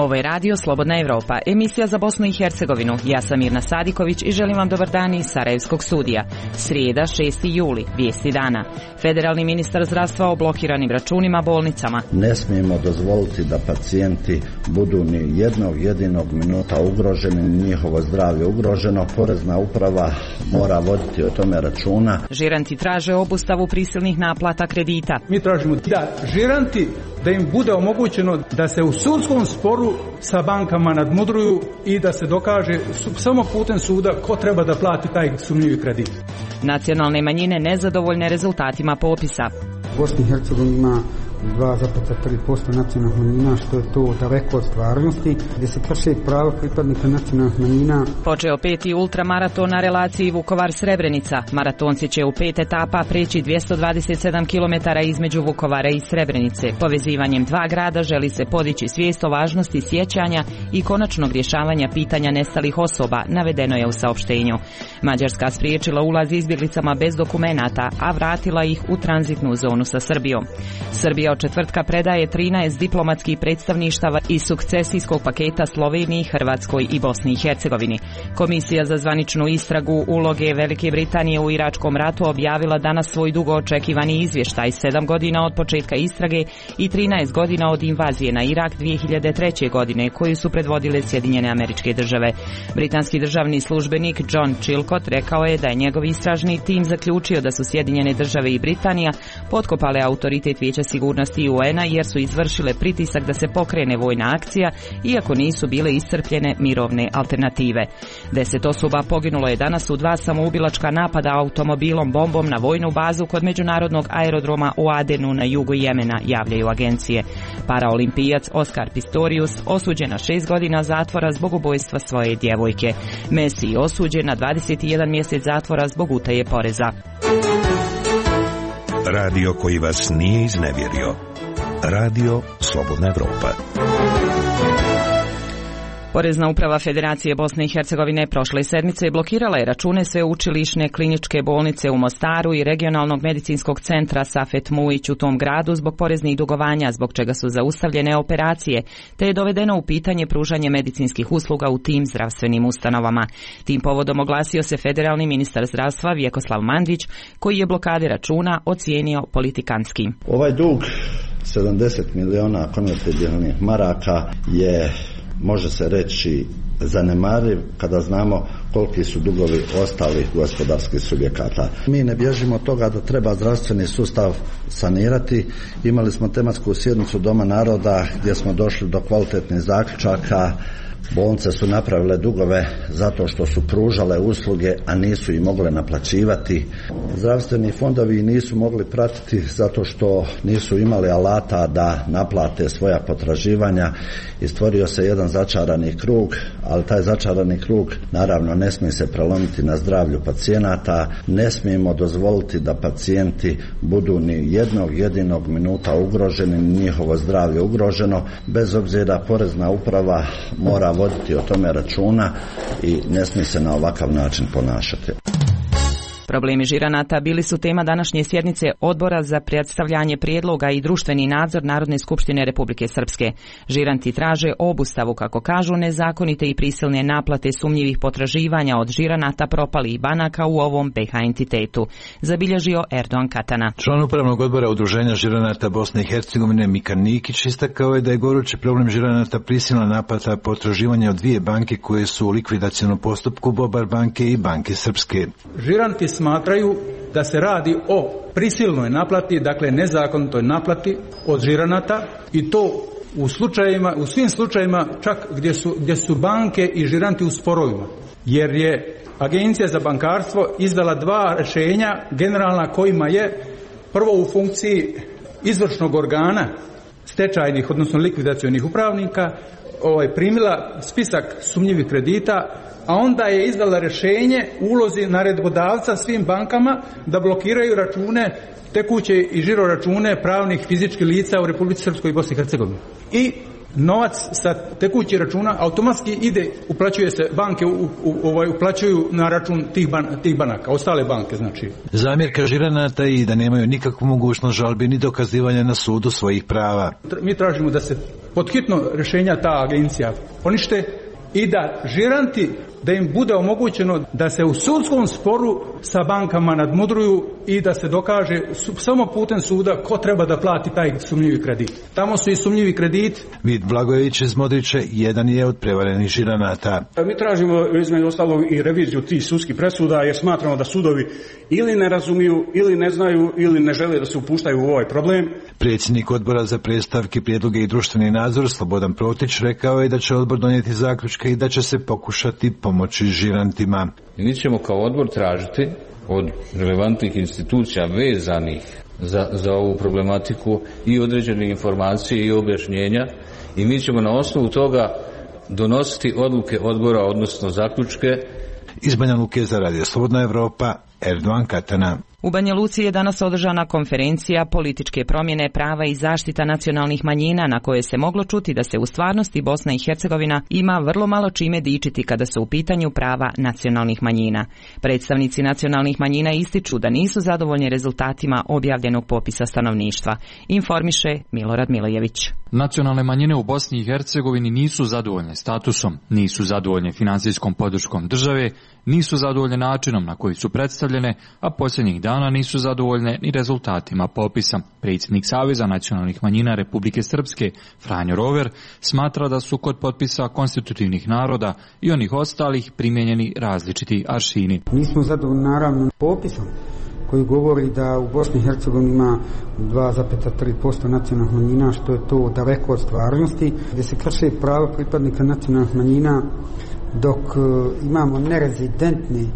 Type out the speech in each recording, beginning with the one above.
Ovo je Radio Slobodna Evropa, emisija za Bosnu i Hercegovinu. Ja sam Mirna Sadiković i želim vam dobar dan iz Sarajevskog studija. Srijeda, 6. juli, vijesti dana. Federalni ministar zdravstva o blokiranim računima bolnicama. Ne smijemo dozvoliti da pacijenti budu ni jednog jedinog minuta ugroženi, ni njihovo zdravlje ugroženo. Porezna uprava mora voditi o tome računa. Žiranti traže obustavu prisilnih naplata kredita. Mi tražimo da žiranti, da im bude omogućeno da se u sudskom sporu sa bankama nadmudruju i da se dokaže samo putem suda ko treba da plati taj sumnjivi kredit. Nacionalne manjine nezadovoljne rezultatima popisa. Bosna i Hercegovina ima 2,3% nacionalnih manjina, što je to daleko od stvarnosti, gdje se krše prava pripadnika nacionalnih manjina. Počeo 5. ultramaraton na relaciji Vukovar-Srebrenica. Maratonci će u 5 etapa preći 227 km između Vukovara i Srebrenice. Povezivanjem dva grada želi se podići svijest o važnosti sjećanja i konačnog rješavanja pitanja nestalih osoba, navedeno je u saopštenju. Mađarska spriječila ulaz izbjeglicama bez dokumenata, a vratila ih u tranzitnu zonu sa Srbijom. Srbija od četvrtka predaje 13 diplomatskih predstavništava iz sukcesijskog paketa Sloveniji, Hrvatskoj i Bosni i Hercegovini. Komisija za zvaničnu istragu uloge Velike Britanije u Iračkom ratu objavila danas svoj dugo očekivani izvještaj, 7 godina od početka istrage i 13 godina od invazije na Irak 2003. godine, koju su predvodile Sjedinjene Američke Države. Britanski državni službenik John Chilcott rekao je da je njegov istražni tim zaključio da su Sjedinjene Države i Britanija potkopale autoritet Vijeća sigurnosti UN-a jer su izvršile pritisak da se pokrene vojna akcija, iako nisu bile iscrpljene mirovne alternative. 10 osoba poginulo je danas u 2 samoubilačka napada automobilom bombom na vojnu bazu kod međunarodnog aerodroma u Adenu na jugu Jemena, javljaju agencije. Paraolimpijac Oskar Pistorius osuđen na 6 godina zatvora zbog ubojstva svoje djevojke. Messi osuđen na 21 mjesec zatvora zbog utaje poreza. Radio koji vas nije iznevjerio. Radio Slobodna Evropa. Porezna uprava Federacije Bosne i Hercegovine prošle sedmice blokirala je račune sveučilišne kliničke bolnice u Mostaru i regionalnog medicinskog centra Safet Mujić u tom gradu zbog poreznih dugovanja, zbog čega su zaustavljene operacije, te je dovedeno u pitanje pružanje medicinskih usluga u tim zdravstvenim ustanovama. Tim povodom oglasio se federalni ministar zdravstva Vjekoslav Mandić, koji je blokade računa ocijenio politikanskim. Ovaj dug 70 miliona konvertibilnih maraka je, može se reći, zanemariv kada znamo koliki su dugovi ostalih gospodarskih subjekata. Mi ne bježimo od toga da treba zdravstveni sustav sanirati. Imali smo tematsku sjednicu Doma naroda gdje smo došli do kvalitetnih zaključaka. Bolnice su napravile dugove zato što su pružale usluge, a nisu ih mogle naplaćivati. Zdravstveni fondovi nisu mogli pratiti zato što nisu imali alata da naplate svoja potraživanja i stvorio se jedan začarani krug, ali taj začarani krug naravno ne smije se prelomiti na zdravlju pacijenata. Ne smijemo dozvoliti da pacijenti budu ni jednog jedinog minuta ugroženi, ni njihovo zdravlje ugroženo, bez obzira porezna uprava mora voditi o tome računa i ne smije se na ovakav način ponašati. Problemi žiranata bili su tema današnje sjednice Odbora za predstavljanje prijedloga i društveni nadzor Narodne skupštine Republike Srpske. Žiranti traže obustavu, kako kažu, nezakonite i prisilne naplate sumnjivih potraživanja od žiranata propalih banaka u ovom BiH entitetu, zabilježio Erdogan Katana. Član upravnog odbora Udruženja žiranata Bosne i Hercegovine Mikan Nikić istakao je da je gorući problem žiranata prisilna naplata potraživanja od dvije banke koje su u likvidacionom postupku, Bobar banke i Banke Srpske. Žiranti smatraju da se radi o prisilnoj naplati, dakle nezakonitoj naplati od žiranata, i to u svim slučajevima čak gdje su banke i žiranti u sporovima. Jer je Agencija za bankarstvo izdala 2 rješenja generalna kojima je prvo u funkciji izvršnog organa stečajnih, odnosno likvidacionih upravnika, primila spisak sumnjivih kredita, a onda je izdala rješenje ulozi naredbodavca svim bankama da blokiraju račune, tekuće i žiro račune pravnih fizičkih lica u Republici Srpskoj i Bosni i Hercegovini. I novac sa tekućih računa automatski ide, uplaćuje se, banke uplaćuju na račun tih banaka, ostale banke znači. Zamjerka žiranata i da nemaju nikakvu mogućnost žalbi ni dokazivanja na sudu svojih prava. Mi tražimo da se pod hitno rješenja ta agencija ponište i da žiranti, da im bude omogućeno da se u sudskom sporu sa bankama nadmudruju i da se dokaže samo putem suda ko treba da plati taj sumnjivi kredit. Tamo su i sumnjivi krediti. Vid Blagojević iz Modriče jedan je od prevarenih žiranata. Mi tražimo između ostalog i reviziju tih sudskih presuda jer smatramo da sudovi ili ne razumiju, ili ne znaju, ili ne žele da se upuštaju u ovaj problem. Predsjednik odbora za predstavke, prijedloge i društveni nadzor Slobodan Protić rekao je da će odbor donijeti zaključke i da će se pokušati pomoći žirantima. Mi ćemo kao odbor tražiti od relevantnih institucija vezanih za ovu problematiku i određene informacije i objašnjenja i mi ćemo na osnovu toga donositi odluke odbora, odnosno zaključke. Iz Banja Luke za Radio Slobodna Evropa, Erdogan Katana. U Banja Luci je danas održana konferencija Političke promjene, prava i zaštita nacionalnih manjina na kojoj se moglo čuti da se u stvarnosti Bosna i Hercegovina ima vrlo malo čime dičiti kada su u pitanju prava nacionalnih manjina. Predstavnici nacionalnih manjina ističu da nisu zadovoljni rezultatima objavljenog popisa stanovništva. Informiše Milorad Milojević. Nacionalne manjine u Bosni i Hercegovini nisu zadovoljne statusom, nisu zadovoljne financijskom podrškom države, nisu zadovoljne načinom na koji su predstavljene, a posljednjih dana nisu zadovoljne ni rezultatima popisa. Predsjednik Saveza nacionalnih manjina Republike Srpske, Franjo Rover, smatra da su kod potpisa konstitutivnih naroda i onih ostalih primijenjeni različiti aršini. Nismo zadovoljni naravno popisom koji govori da u Bosni i Hercegovini ima 2,3% nacionalnih manjina, što je to daleko od stvarnosti, gdje se krše prava pripadnika nacionalnih manjina, dok imamo nerezidentni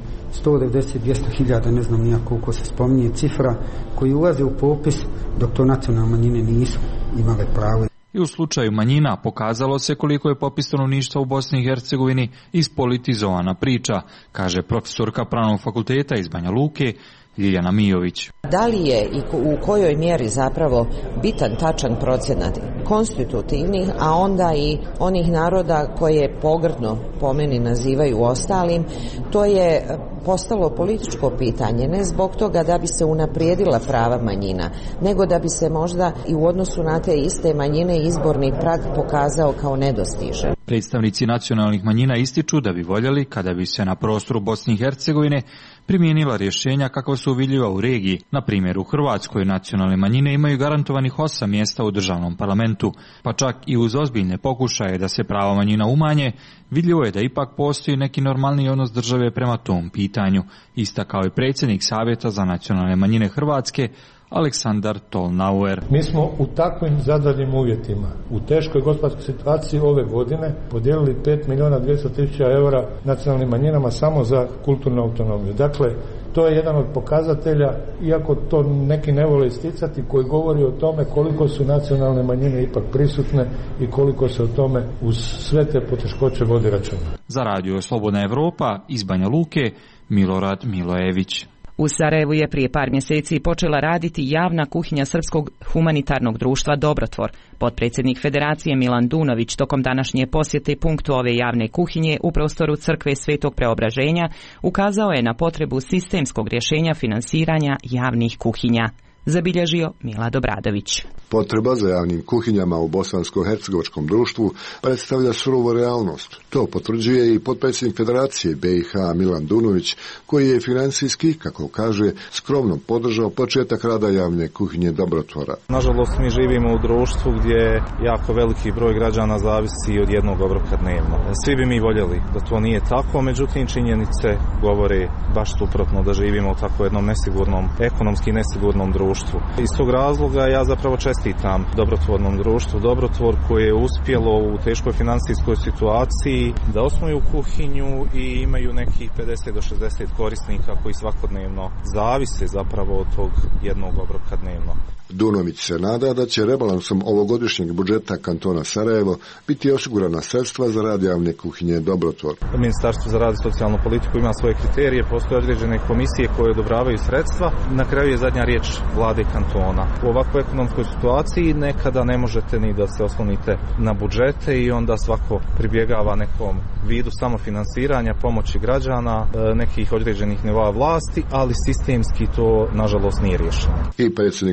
190-200 ne znam nijako koliko se spominje cifra, koji ulaze u popis dok to nacionalne manjine nisu imale pravo. I u slučaju manjina pokazalo se koliko je popis stanovništva u Bosni i Hercegovini ispolitizovana priča, kaže profesorka Pravnog fakulteta iz Banja Luke, Ljiljana Mijović. Da li je i u kojoj mjeri zapravo bitan tačan procenat konstitutivnih, a onda i onih naroda koje pogrdno po meni nazivaju ostalim, to je postalo političko pitanje, ne zbog toga da bi se unaprijedila prava manjina, nego da bi se možda i u odnosu na te iste manjine izborni prag pokazao kao nedostižan. Predstavnici nacionalnih manjina ističu da bi voljeli, kada bi se na prostoru Bosne i Hercegovine primijenila rješenja kakva su vidljiva u regiji. Na primjer, u Hrvatskoj nacionalne manjine imaju garantovanih 8 mjesta u državnom parlamentu, pa čak i uz ozbiljne pokušaje da se prava manjina umanje, vidljivo je da ipak postoji neki normalni odnos države prema tom pitanju, istakao je predsjednik Savjeta za nacionalne manjine Hrvatske, Aleksandar Tolnauer. Mi smo u takvim zadanim uvjetima, u teškoj gospodarskoj situaciji ove godine podijelili 5.200.000 eura nacionalnim manjinama samo za kulturnu autonomiju. Dakle, to je jedan od pokazatelja, iako to neki ne vole isticati, koji govori o tome koliko su nacionalne manjine ipak prisutne i koliko se o tome uz sve te poteškoće vodi računa. Za Radio Slobodna Evropa iz Banja Luke, Milorad Milojević. U Sarajevu je prije par mjeseci počela raditi javna kuhinja Srpskog humanitarnog društva Dobrotvor. Potpredsjednik Federacije Milan Dunović tokom današnje posjete punktu ove javne kuhinje u prostoru Crkve Svetog Preobraženja ukazao je na potrebu sistemskog rješenja finansiranja javnih kuhinja. Zabilježio Milad Obradović. Potreba za javnim kuhinjama u bosansko-hercegovačkom društvu predstavlja surovu realnost. To potvrđuje i potpredsjednik Federacije BiH Milan Dunović, koji je financijski, kako kaže, skromno podržao početak rada javne kuhinje Dobrotvora. Nažalost, mi živimo u društvu gdje jako veliki broj građana zavisi od jednog obroka dnevno. Svi bi mi voljeli da to nije tako, međutim činjenice govore baš suprotno, da živimo u tako jednom nesigurnom, ekonomski nesigurnom društvu. Iz tog razloga ja zapravo čestitam dobrotvornom društvu Dobrotvor, koje je uspjelo u teškoj financijskoj situaciji da osnuju kuhinju i imaju nekih 50 do 60 korisnika koji svakodnevno zavise zapravo od tog jednog obroka dnevno. Dunović se nada da će rebalansom ovogodišnjeg budžeta kantona Sarajevo biti osigurana sredstva za rad javne kuhinje Dobrotvor. Ministarstvo za rad i socijalnu politiku ima svoje kriterije, postoje određene komisije koje odobravaju sredstva. Na kraju je zadnja riječ vlade kantona. U ovakvoj ekonomskoj situaciji nekada ne možete ni da se oslonite na budžete i onda svako pribjegava nekom vidu samofinansiranja, pomoći građana, nekih određenih nivoa vlasti, ali sistemski to nažalost nije rješeno. I predsjednik Skupštine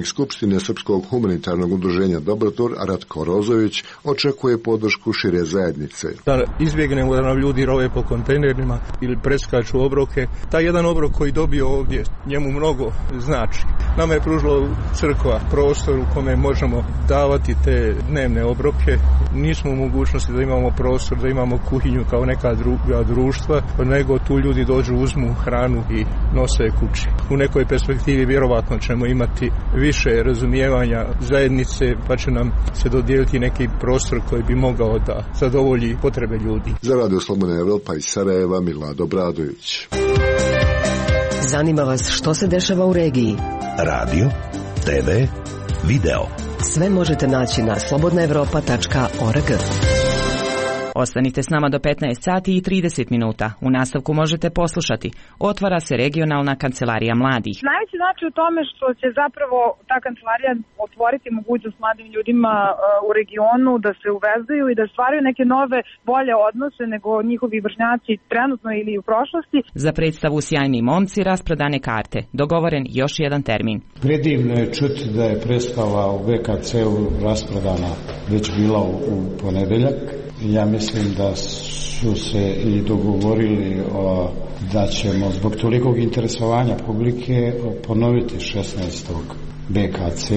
skupštine Srpskog humanitarnog udruženja Dobrotvor Ratko Rozović očekuje podršku šire zajednice. Da izbjegnemo da nam ljudi rove po kontejnerima ili preskaču obroke. Taj jedan obrok koji dobio ovdje, njemu mnogo znači. Nama je pružila crkva prostor u kome možemo davati te dnevne obroke. Nismo u mogućnosti da imamo prostor, da imamo kuhinju kao neka druga društva, nego tu ljudi dođu, uzmu hranu i nose kući. U nekoj perspektivi vjerovatno ćemo imati više razumijevanja zajednice, pa će nam se dodijeliti neki prostor koji bi mogao da zadovolji potrebe ljudi. Za Radio Slobodna Evropa iz Sarajeva, Milado Bradović. Zanima vas što se dešava u regiji? Radio, TV, video. Sve možete naći na slobodnaevropa.org. Ostanite s nama do 15 sati i 30 minuta. U nastavku možete poslušati. Otvara se regionalna kancelarija mladih. Najveći znači u tome što će zapravo ta kancelarija otvoriti mogućnost mladim ljudima u regionu da se uvezuju i da stvaraju neke nove, bolje odnose nego njihovi vršnjaci trenutno ili u prošlosti. Za predstavu Sjajni momci rasprodane karte. Dogovoren još jedan termin. Predivno je čuti da je predstava u VKC-u rasprodana već bila u ponedeljak. Ja mislim da su se i dogovorili da ćemo zbog tolikog interesovanja publike ponoviti 16. BKC.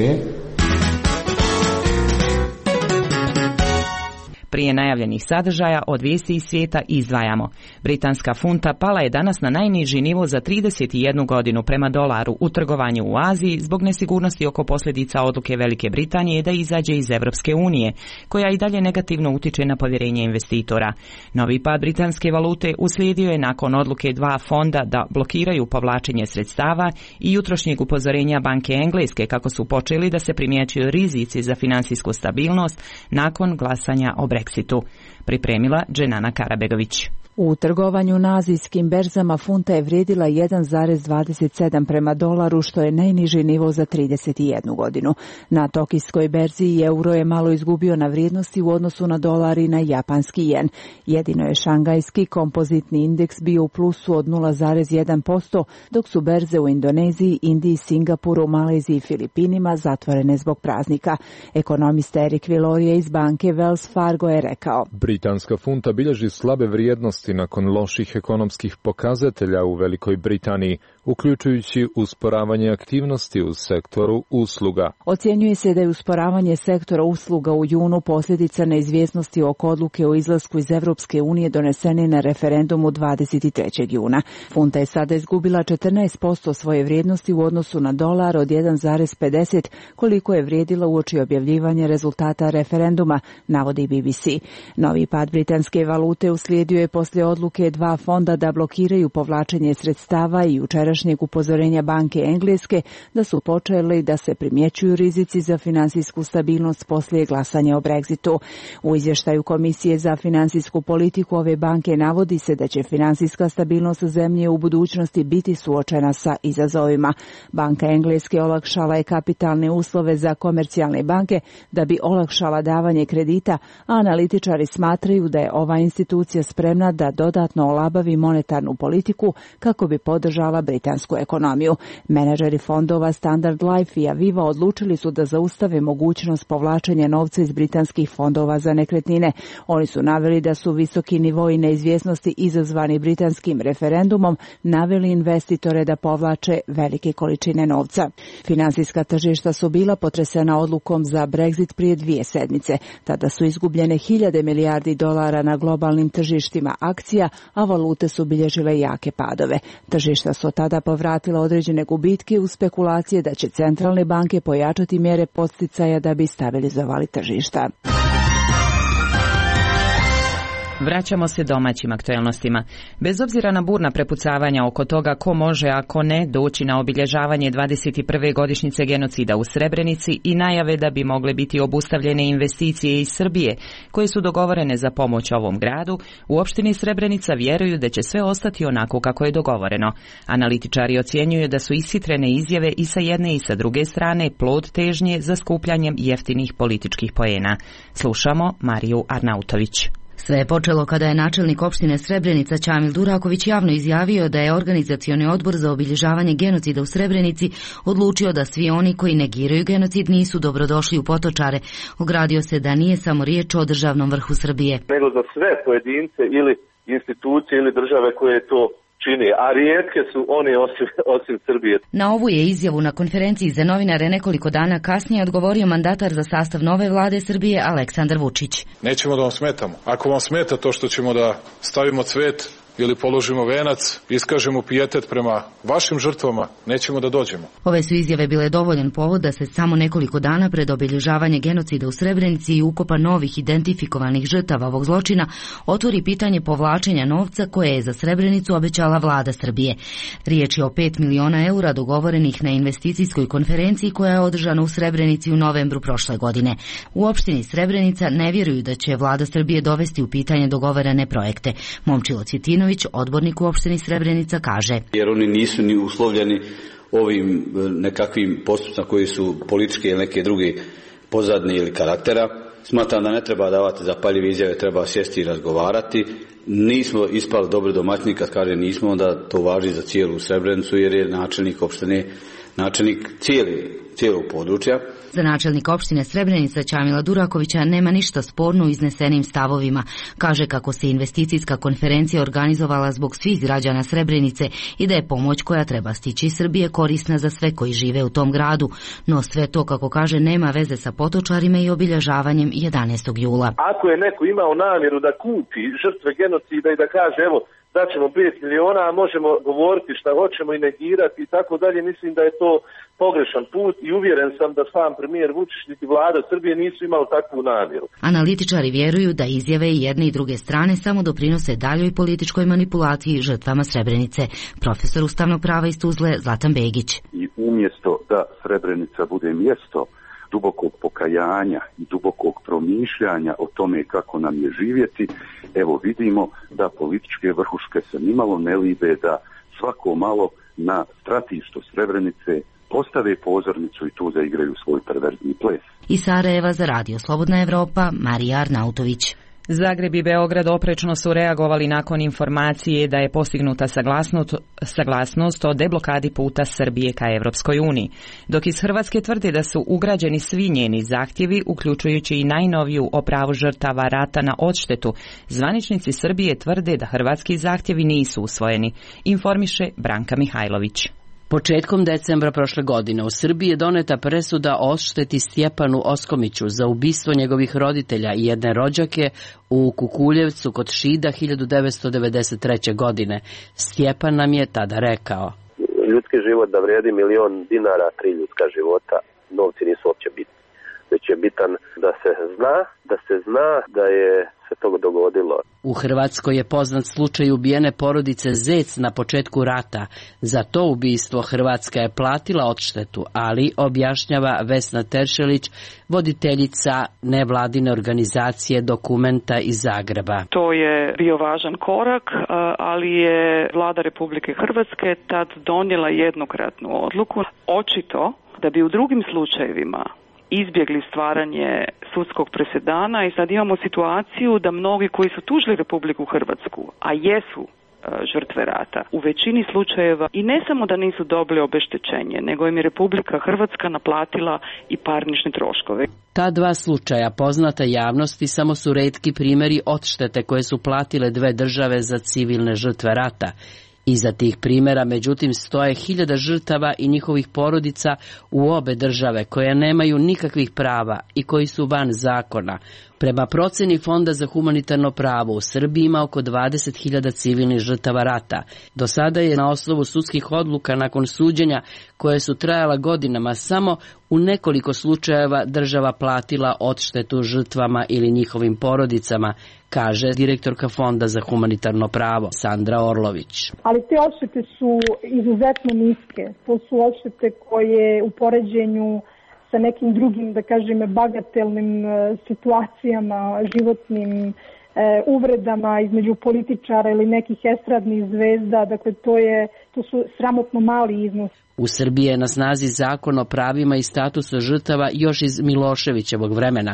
Prije najavljenih sadržaja od vijesti iz svijeta izdvajamo. Britanska funta pala je danas na najniži nivo za 31 godinu prema dolaru u trgovanju u Aziji zbog nesigurnosti oko posljedica odluke Velike Britanije da izađe iz Europske unije, koja i dalje negativno utiče na povjerenje investitora. Novi pad britanske valute uslijedio je nakon odluke dva fonda da blokiraju povlačenje sredstava i jutrošnjeg upozorenja Banke Engleske kako su počeli da se primjećuju rizici za financijsku stabilnost nakon glasanja o Brexitu. Pripremila Dženana Karabegović. U trgovanju na azijskim berzama funta je vrijedila 1,27 prema dolaru, što je najniži nivo za 31 godinu. Na tokijskoj berzi euro je malo izgubio na vrijednosti u odnosu na dolar i na japanski jen. Jedino je šangajski kompozitni indeks bio u plusu od 0,1%, dok su berze u Indoneziji, Indiji, Singapuru, Maleziji i Filipinima zatvorene zbog praznika. Ekonomista Erik Vilorije iz banke Wells Fargo je rekao: Britanska funta bilježi slabe vrijednosti nakon loših ekonomskih pokazatelja u Velikoj Britaniji, uključujući usporavanje aktivnosti u sektoru usluga. Ocjenjuje se da je usporavanje sektora usluga u junu posljedica neizvjesnosti oko odluke o izlasku iz Europske unije donesene na referendumu 23. juna. Funta je sada izgubila 14% svoje vrijednosti u odnosu na dolar od 1,50 koliko je vrijedila uoči objavljivanja rezultata referenduma, navodi BBC. Novi pad britanske valute uslijedio je poslije odluke dva fonda da blokiraju povlačenje sredstava i jučerašnjeg upozorenja Banke Engleske da su počeli da se primjećuju rizici za financijsku stabilnost poslije glasanja o Brexitu. U izvještaju Komisije za financijsku politiku ove banke navodi se da će financijska stabilnost zemlje u budućnosti biti suočena sa izazovima. Banka Engleske olakšala je kapitalne uslove za komercijalne banke da bi olakšala davanje kredita, a analitičari smatraju da je ova institucija spremna da dodatno olabavi monetarnu politiku kako bi podržala britansku ekonomiju. Menadžeri fondova Standard Life i Aviva odlučili su da zaustave mogućnost povlačenja novca iz britanskih fondova za nekretnine. Oni su naveli da su visoki nivoi neizvjesnosti izazvani britanskim referendumom naveli investitore da povlače velike količine novca. Finansijska tržišta su bila potresena odlukom za Brexit prije 2 sedmice. Tada su izgubljene hiljade milijardi dolara na globalnim tržištima akcija, a valute su bilježile jake padove. Tržišta su tada povratila određene gubitke u spekulacije da će centralne banke pojačati mjere podsticaja da bi stabilizovali tržišta. Vraćamo se domaćim aktuelnostima. Bez obzira na burna prepucavanja oko toga ko može, a ko ne, doći na obilježavanje 21. godišnjice genocida u Srebrenici i najave da bi mogle biti obustavljene investicije iz Srbije, koje su dogovorene za pomoć ovom gradu, u opštini Srebrenica vjeruju da će sve ostati onako kako je dogovoreno. Analitičari ocjenjuju da su ishitrene izjave i sa jedne i sa druge strane plod težnje za skupljanjem jeftinih političkih poena. Slušamo Mariju Arnautović. Sve je počelo kada je načelnik opštine Srebrenica Ćamil Duraković javno izjavio da je organizacioni odbor za obilježavanje genocida u Srebrenici odlučio da svi oni koji negiraju genocid nisu dobrodošli u Potočare. Ogradio se da nije samo riječ o državnom vrhu Srbije, nego za sve pojedince ili institucije ili države koje to čini, a rijetke su oni osim Srbije. Na ovu je izjavu na konferenciji za novinare nekoliko dana kasnije odgovorio mandatar za sastav nove vlade Srbije Aleksandar Vučić. Nećemo da vam smetamo. Ako vam smeta to što ćemo da stavimo cvet ili položimo venac, iskažemo pijetet prema vašim žrtvama, nećemo da dođemo. Ove su izjave bile dovoljan povod da se samo nekoliko dana pred obilježavanje genocida u Srebrenici i ukopa novih identifikovanih žrtava ovog zločina otvori pitanje povlačenja novca koje je za Srebrenicu obećala vlada Srbije. Riječ je o 5 miliona eura dogovorenih na investicijskoj konferenciji koja je održana u Srebrenici u novembru prošle godine. U opštini Srebrenica ne vjeruju da će vlada Srbije dovesti u pitanje dogovorene projekte. Momčilo Cvjetinović, odbornik u opštini Srebrenica, kaže: jer oni nisu ni uslovljeni ovim nekakvim postupcima koji su političke ili neke druge pozadne ili karaktera. Smatram da ne treba davati zapaljive izjave, treba sjesti i razgovarati. Nismo ispali dobri domaćini, kad kaže nismo, onda to važi za cijelu Srebrenicu, jer je načelnik opštine načelnik cijelog područja. Za načelnika opštine Srebrenica Ćamila Durakovića nema ništa sporno u iznesenim stavovima. Kaže kako se investicijska konferencija organizovala zbog svih građana Srebrenice i da je pomoć koja treba stići iz Srbije korisna za sve koji žive u tom gradu. No sve to, kako kaže, nema veze sa Potočarima i obilježavanjem 11. jula. Ako je neko imao namjeru da kupi žrtve genocida i da kaže evo daćemo 5 miliona, a možemo govoriti šta hoćemo i negirati i tako dalje, mislim da je to pogrešan put i uvjeren sam da sam premijer Vučić niti vlada Srbije nisu imali takvu namjeru. Analitičari vjeruju da izjave i jedne i druge strane samo doprinose daljoj političkoj manipulaciji žrtvama Srebrenice. Profesor ustavnog prava iz Tuzle Zlatan Begić. I umjesto da Srebrenica bude mjesto dubokog pokajanja i dubokog promišljanja o tome kako nam je živjeti, evo vidimo da političke vrhuške se nimalo ne libe da svako malo na stratištu Srebrenice postave pozornicu i tu zaigraju svoj perverzni ples. Iz Sarajeva za Radio Slobodna Evropa, Marija Arnautović. Zagreb i Beograd oprečno su reagovali nakon informacije da je postignuta saglasnost o deblokadi puta Srbije ka Evropskoj uniji, dok iz Hrvatske tvrde da su ugrađeni svi njeni zahtjevi, uključujući i najnoviju o pravu žrtava rata na odštetu. Zvaničnici Srbije tvrde da hrvatski zahtjevi nisu usvojeni, informiše Branka Mihajlović. Početkom decembra prošle godine u Srbiji je doneta presuda o odšteti Stjepanu Oskomiću za ubistvo njegovih roditelja i jedne rođake u Kukuljevcu kod Šida 1993. godine. Stjepan nam je tada rekao: ljudski život da vrijedi $1.000.000, 3 ljudska života, novci nisu uopće bitni. Već je bitan da se zna da je se to dogodilo. U Hrvatskoj je poznat slučaj ubijene porodice Zec na početku rata. Za to ubistvo Hrvatska je platila odštetu, ali, objašnjava Vesna Teršelić, voditeljica nevladine organizacije Dokumenta iz Zagreba. To je bio važan korak, ali je vlada Republike Hrvatske tad donijela jednokratnu odluku. Očito da bi u drugim slučajevima izbjegli stvaranje sudskog presedana i sad imamo situaciju da mnogi koji su tužili Republiku Hrvatsku, a jesu žrtve rata, u većini slučajeva i ne samo da nisu dobili obeštećenje, nego im je Republika Hrvatska naplatila i parnične troškove. Ta dva slučaja poznata javnosti samo su retki primjeri odštete koje su platile dve države za civilne žrtve rata. Iza tih primjera, međutim, stoje 1000 žrtava i njihovih porodica u obe države koje nemaju nikakvih prava i koji su van zakona. Prema proceni Fonda za humanitarno pravo u Srbiji ima oko 20.000 civilnih žrtava rata. Do sada je na osnovu sudskih odluka nakon suđenja koje su trajala godinama samo u nekoliko slučajeva država platila odštetu žrtvama ili njihovim porodicama, kaže direktorka Fonda za humanitarno pravo Sandra Orlović. Ali te odštete su izuzetno niske. To su odštete koje u poređenju sa nekim drugim, da kažem, bagatelnim situacijama, životnim uvredama između političara ili nekih estradnih zvezda, dakle to su sramotno mali iznos. U Srbiji je na snazi zakon o pravima i statusu žrtava još iz Miloševićevog vremena.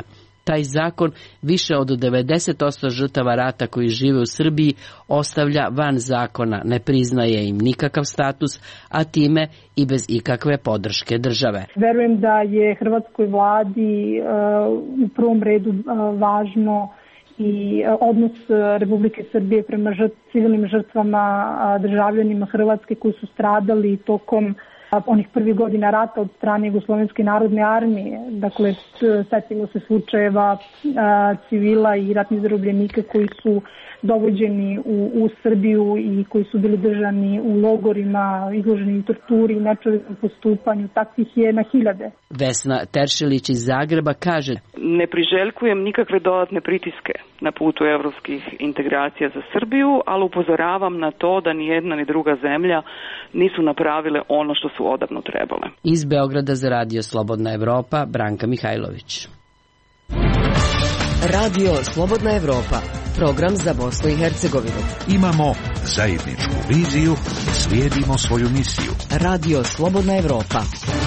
Taj zakon više od 90% žrtava rata koji žive u Srbiji ostavlja van zakona, ne priznaje im nikakav status, a time i bez ikakve podrške države. Verujem da je hrvatskoj vladi u prvom redu važno i odnos Republike Srbije prema civilnim žrtvama, državljanima Hrvatske koji su stradali tokom onih prvih godina rata od strane Jugoslovenske narodne armije. Dakle, setimo se slučajeva civila i ratnih zarobljenika koji su dovođeni u Srbiju i koji su bili držani u logorima, izloženi torturi i nečovjekom postupanju. Takvih je na hiljade. Vesna Teršelić iz Zagreba kaže: ne priželjkujem nikakve dodatne pritiske na putu evropskih integracija za Srbiju, ali upozoravam na to da ni jedna ni druga zemlja nisu napravile ono što su odavno trebale. Iz Beograda za Radio Slobodna Evropa, Branka Mihajlović. Radio Slobodna Evropa, program za Bosnu i Hercegovinu. Imamo zajedničku viziju, slijedimo svoju misiju. Radio Slobodna Evropa.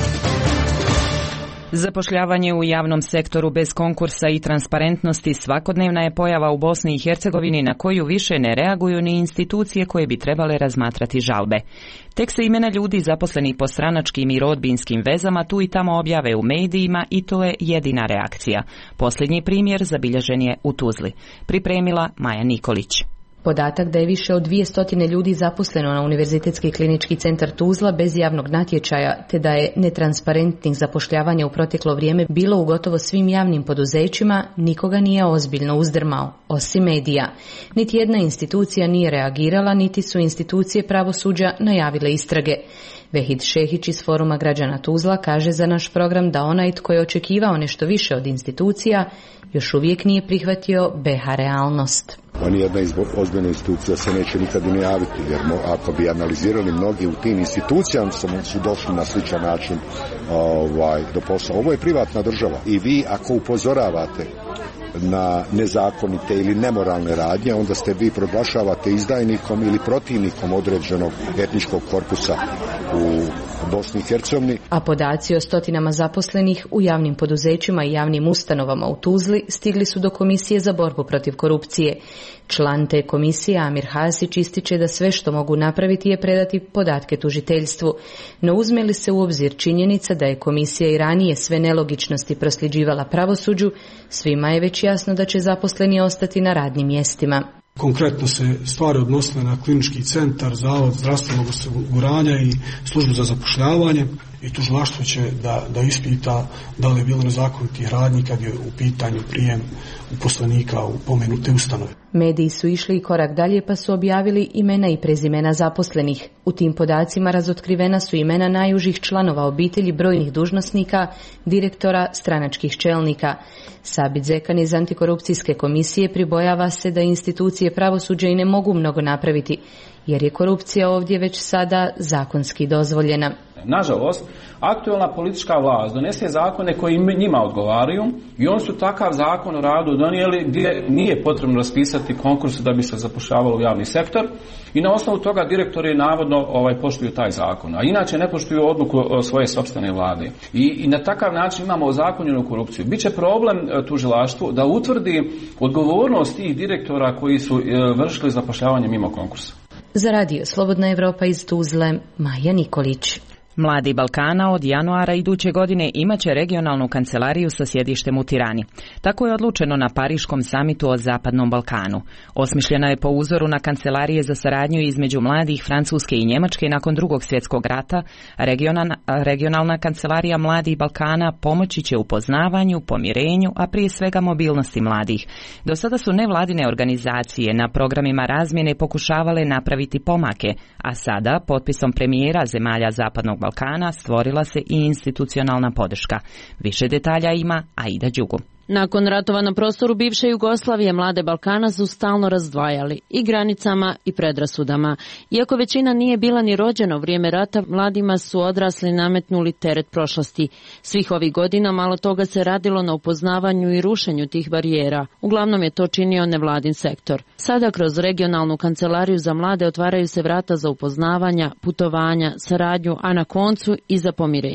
Zapošljavanje u javnom sektoru bez konkursa i transparentnosti svakodnevna je pojava u Bosni i Hercegovini na koju više ne reaguju ni institucije koje bi trebale razmatrati žalbe. Tek se imena ljudi zaposlenih po stranačkim i rodbinskim vezama tu i tamo objave u medijima i to je jedina reakcija. Posljednji primjer zabilježen je u Tuzli. Pripremila Maja Nikolić. Podatak da je više od 200 ljudi zaposleno na Univerzitetski klinički centar Tuzla bez javnog natječaja, te da je netransparentnih zapošljavanja u proteklo vrijeme bilo u gotovo svim javnim poduzećima, nikoga nije ozbiljno uzdrmao, osim medija. Niti jedna institucija nije reagirala, niti su institucije pravosuđa najavile istrage. Vehid Šehić iz Foruma građana Tuzla kaže za naš program da onaj tko je očekivao nešto više od institucija još uvijek nije prihvatio BH realnost. Nijedna ozbiljna institucija se neće nikad ni javiti, jer ako bi analizirali mnogi u tim institucijama su došli na sličan način do posla. Ovo je privatna država i vi ako upozoravate na nezakonite ili nemoralne radnje, onda ste vi proglašavate izdajnikom ili protivnikom određenog etničkog korpusa u Bosni i Hercegovini. A podaci o stotinama zaposlenih u javnim poduzećima i javnim ustanovama u Tuzli stigli su do Komisije za borbu protiv korupcije. Član te komisije Amir Hasić ističe da sve što mogu napraviti je predati podatke tužiteljstvu. No uzme li se u obzir činjenica da je komisija i ranije sve nelogičnosti prosljeđivala pravosuđu, svima je već jasno da će zaposleni ostati na radnim mjestima. Konkretno se stvari odnosile na klinički centar, Zavod zdravstvenog osiguranja i službu za zapošljavanje i tužilaštvo će da ispita da li je bilo nezakonitih radnji kad je u pitanju prijem uposlenika u pomenute ustanove. Mediji su išli i korak dalje pa su objavili imena i prezimena zaposlenih. U tim podacima razotkrivena su imena najužih članova obitelji brojnih dužnosnika, direktora, stranačkih čelnika. Sabit Zekan iz Antikorupcijske komisije pribojava se da institucije pravosuđa i ne mogu mnogo napraviti, jer je korupcija ovdje već sada zakonski dozvoljena. Nažalost, aktualna politička vlast donese zakone koji njima odgovaraju i oni su takav zakon o radu donijeli gdje nije potrebno raspisati konkurs da bi se zapošljavalo u javni sektor i na osnovu toga direktori navodno poštuju taj zakon, a inače ne poštuju odluku svoje sopstvene vlade. I na takav način imamo ozakonjenu korupciju. Biće problem tužilaštvu da utvrdi odgovornost tih direktora koji su vršili zapošljavanje mimo konkursa. Za Radio Slobodna Evropa iz Tuzle, Maja Nikolić. Mladi Balkana od januara iduće godine imaće regionalnu kancelariju sa sjedištem u Tirani. Tako je odlučeno na Pariškom samitu o Zapadnom Balkanu. Osmišljena je po uzoru na kancelarije za saradnju između mladih Francuske i Njemačke nakon Drugog svjetskog rata. Regionalna kancelarija Mladih Balkana pomoći će u poznavanju, pomirenju, a prije svega mobilnosti mladih. Do sada su nevladine organizacije na programima razmjene pokušavale napraviti pomake, a sada, potpisom premijera zemalja Zapadnog Balkana, stvorila se i institucionalna podrška. Više detalja ima Aida Đugu. Nakon ratova na prostoru bivše Jugoslavije, mlade Balkana su stalno razdvajali i granicama i predrasudama. Iako većina nije bila ni rođena u vrijeme rata, mladima su odrasli nametnuli teret prošlosti. Svih ovih godina malo toga se radilo na upoznavanju i rušenju tih barijera. Uglavnom je to činio nevladin sektor. Sada kroz regionalnu kancelariju za mlade otvaraju se vrata za upoznavanja, putovanja, saradnju, a na koncu i za pomirenje.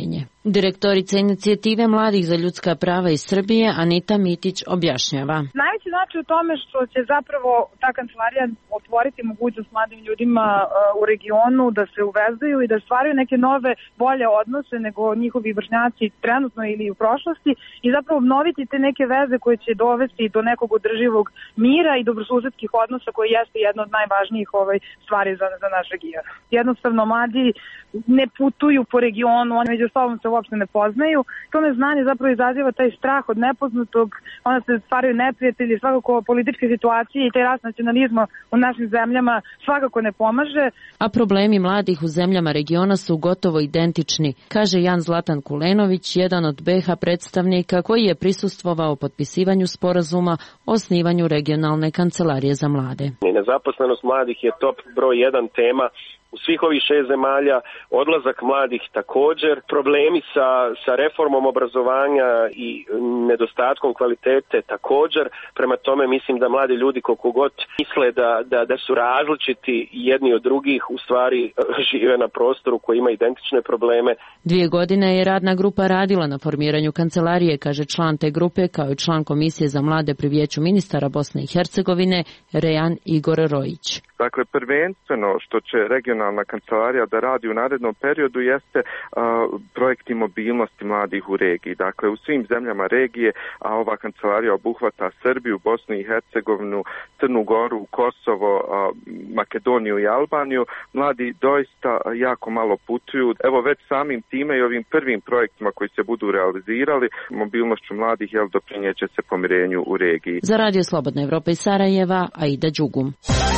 Direktorica inicijative Mladih za ljudska prava iz Srbije, Anita Mitić, objašnjava. Najveći znači u tome što će zapravo ta kancelarija otvoriti mogućnost mladim ljudima u regionu da se uvezuju i da stvaraju neke nove, bolje odnose nego njihovi vršnjaci trenutno ili u prošlosti i zapravo obnoviti te neke veze koje će dovesti do nekog održivog mira i dobrosusedskih odnosa koji jeste jedna od najvažnijih stvari za naš region. Jednostavno, mladi ne putuju po regionu, oni među sobom se uopšte ne poznaju. To neznanje zapravo izaziva taj strah od nepoznatog, onda se stvaraju neprijatelji, svakako političke situacije i taj rast nacionalizma u našim zemljama svakako ne pomaže. A problemi mladih u zemljama regiona su gotovo identični, kaže Jan Zlatan Kulenović, jedan od BiH predstavnika koji je prisustvovao potpisivanju sporazuma o osnivanju regionalne kancelarije za mlade. Nezaposlenost mladih je top broj 1 tema u svih ovih 6 zemalja, odlazak mladih također, problemi sa reformom obrazovanja i nedostatkom kvalitete također. Prema tome mislim da mladi ljudi koliko god misle da su različiti jedni od drugih, u stvari žive na prostoru koji ima identične probleme. 2 godine je radna grupa radila na formiranju kancelarije, kaže član te grupe, kao i član Komisije za mlade pri Vijeću ministara Bosne i Hercegovine, Rejan Igor Rojić. Dakle, prvenstveno što će regionalna kancelarija da radi u narednom periodu jeste projekti mobilnosti mladih u regiji. Dakle, u svim zemljama regije, a ova kancelarija obuhvata Srbiju, Bosnu i Hercegovinu, Crnu Goru, Kosovo, Makedoniju i Albaniju, mladi doista jako malo putuju. Evo već samim time i ovim prvim projektima koji se budu realizirali, mobilnošću mladih doprinjeće se pomirenju u regiji. Za Radio Slobodna Evropa iz Sarajeva, Aida Đugum.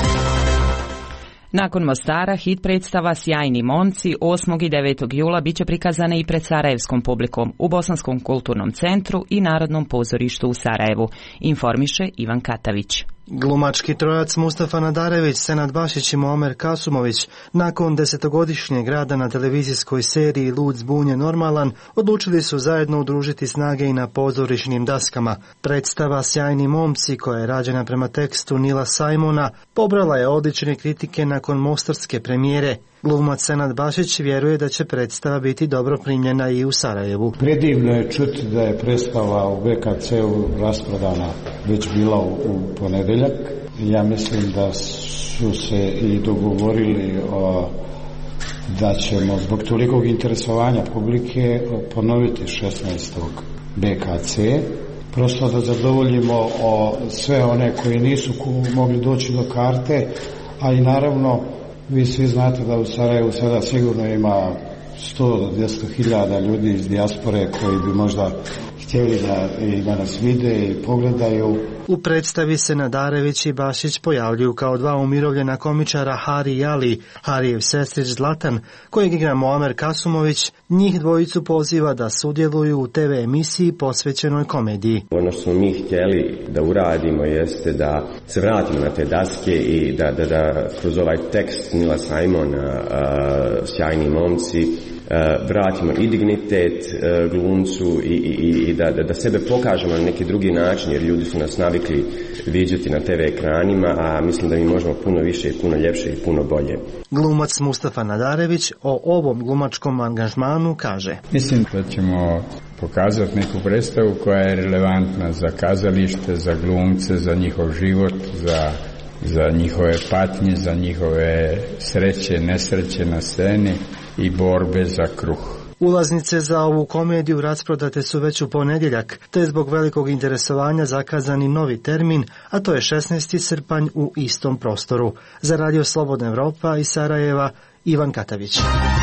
Nakon Mostara, hit predstava Sjajni momci 8. i 9. jula biće prikazana i pred sarajevskom publikom u Bosanskom kulturnom centru i Narodnom pozorištu u Sarajevu, informiše Ivan Katavić. Glumački trojac Mustafa Nadarević, Senad Bašić i Muamer Kasumović nakon 10-godišnjeg rada na televizijskoj seriji Lud zbunjen normalan odlučili su zajedno udružiti snage i na pozorišnim daskama. Predstava Sjajni momci, koja je rađena prema tekstu Nila Sajmona, pobrala je odlične kritike nakon mostarske premijere. Glumac Senad Bašić vjeruje da će predstava biti dobro primljena i u Sarajevu. Predivno je čuti da je predstava u BKC-u rasprodana već bila u ponedeljak. Ja mislim da su se i dogovorili da ćemo zbog tolikog interesovanja publike ponoviti 16. BKC. Prosto da zadovoljimo sve one koji nisu mogli doći do karte, a i naravno vi svi znate da u Sarajevu sada sigurno ima 100 do 200 hiljada ljudi iz dijaspore koji bi možda htjeli da nas vide i pogledaju. U predstavi se Nadarević i Bašić pojavljuju kao 2 umirovljena komičara Hari i Ali, Harijev sestrić Zlatan, kojeg igra Muamer Kasumović, njih dvojicu poziva da sudjeluju u TV emisiji posvećenoj komediji. Ono što smo mi htjeli da uradimo jeste da se vratimo na te daske i da kroz ovaj tekst Nila Sajmona, Sjajni momci, vratimo i dignitet glumcu i da sebe pokažemo na neki drugi način, jer ljudi su nas navikli viđati na TV ekranima, a mislim da mi možemo puno više, puno ljepše i puno bolje. Glumac Mustafa Nadarević o ovom glumačkom angažmanu kaže: Mislim da ćemo pokazati neku predstavu koja je relevantna za kazalište, za glumce, za njihov život, za njihove patnje, za njihove sreće, nesreće na sceni i borbe za kruh. Ulaznice za ovu komediju rasprodate su već u ponedjeljak, te zbog velikog interesovanja zakazani novi termin, a to je 16. srpanj u istom prostoru. Za Radio Slobodna Evropa iz Sarajeva, Ivan Katavić.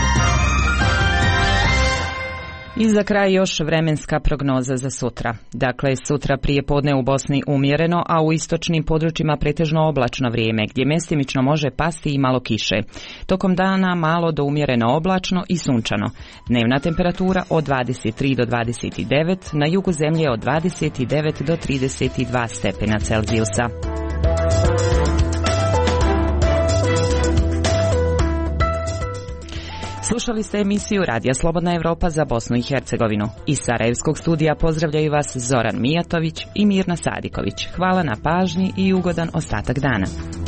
I za kraj još vremenska prognoza za sutra. Dakle, sutra prije podne u Bosni umjereno, a u istočnim područjima pretežno oblačno vrijeme, gdje mjestimično može pasti i malo kiše. Tokom dana malo do umjereno oblačno i sunčano. Dnevna temperatura od 23 do 29, na jugu zemlje od 29 do 32 stepena Celzijusa. Slušali ste emisiju Radija Slobodna Evropa za Bosnu i Hercegovinu. Iz Sarajevskog studija pozdravljaju vas Zoran Mijatović i Mirna Sadiković. Hvala na pažnji i ugodan ostatak dana.